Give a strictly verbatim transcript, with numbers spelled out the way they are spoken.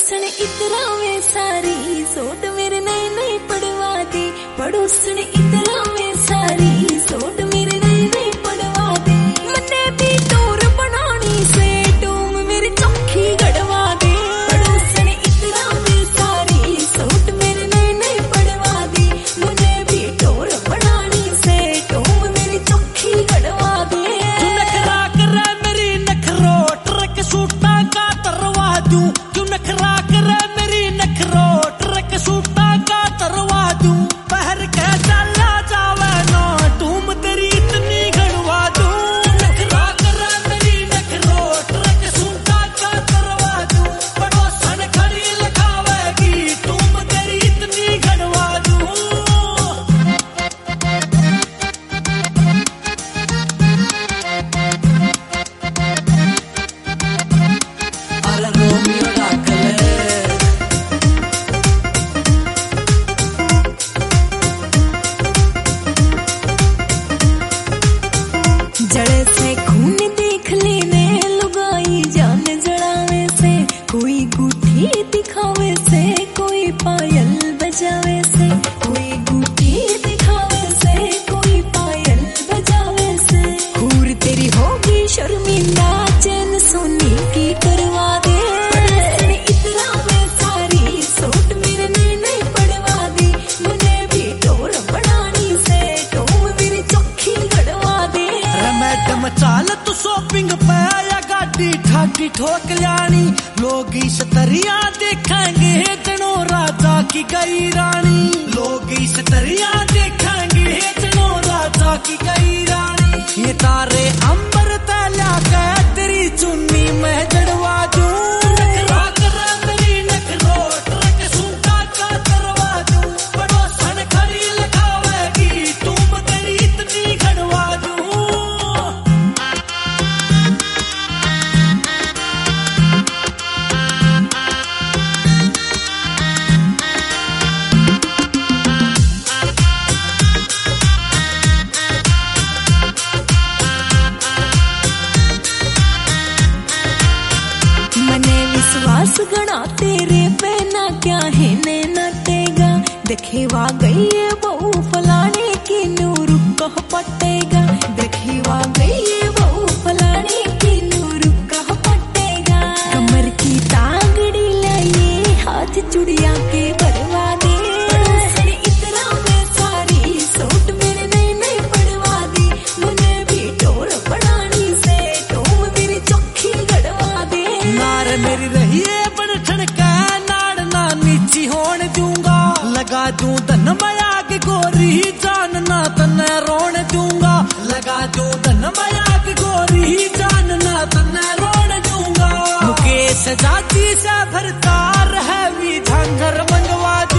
पड़ोसन इतना में सारी सोट मेरे नए नए पड़वा दे, पड़ोसन इतना में सारी सोट मेरे नए नए पड़वा दे। मन्ने भी टोर बनानी से टूम मेरी चौखी गड़वा दे, पड़ोसन इतना में सारी सोट मेरे नए नए पड़वा दे। मुझे भी टोर बनानी से टूम मेरी चौखी गड़वा दे। तू नखरा करे मेरी नखरो ट्रक सूटा का तरवा दूं, तू नखरा करे मेरी नखरो ट्रक सूटा का तरवा दूं। पहर के चला जावे ना टूम तेरी इतनी गड़वा दूं। तू नखरा करे मेरी नखरो ट्रक सूटा का तरवा दूं। पड़ोसन खड़ी लगावेगी टूम तेरी इतनी गड़वा दूं। अरे रोमियो डाकले जड़े से खून देख लेने लुगाई जान जड़ावे से, कोई गुठी दिखावे से कोई पायल बजावे से, कोई गुठी दिखावे से कोई पायल बजावे से। खूर तेरी होगी शर्मिंदा चैन सोनी की करवा दे, पड़ोसन इतना में सारी सोट मेरे नए नए पड़वा दे। मुझे भी टोर बनानी से टूम मेरी चौखी गड़वा दे। मैडम चाल तू शॉपिंग पे या गाड़ी ठाटी ठोक लानी। लोग इस तरिया देखेंगे जनो राजा की गई रानी, लोग इस तरिया देखेंगे जनो राजा की गई रानी। ये तारे अंबर तला के तेरी चुन्नी में जड़वा दूं। नखरा करे मेरी नखरो ट्रक सूटा का तरवा दूं। पड़ोसन खड़ी लगावेगी तुम तेरी इतनी गड़वा दूं। मने विश्वास गणा तेरे पे ना क्या है ने नटेगा। देखेवा गई है बहु फलाने की नूर कह पटेगा, देखेवा गई है बहु फलाने की नूर कह पटेगा। कमर की तागड़ी लाइए हाथ चुड़िया के भरवा दे, पड़ोसन इतना में सारी सोट मेरे नए नए पड़वा दे। मुझे भी टोर बनानी से टूम मेरी चौखी गड़वा दे। नार मेरी रहिए बड़ ठणका नाड़ ना नीची होने दूंगा। लगा दूं धन माया की गोरी जान ना तने रोने दूंगा। लगा दूं धन माया की गोरी जान ना तने रोने दूंगा। मुकेश जाति से भरता रहे भी झांझर मंगवा दूं।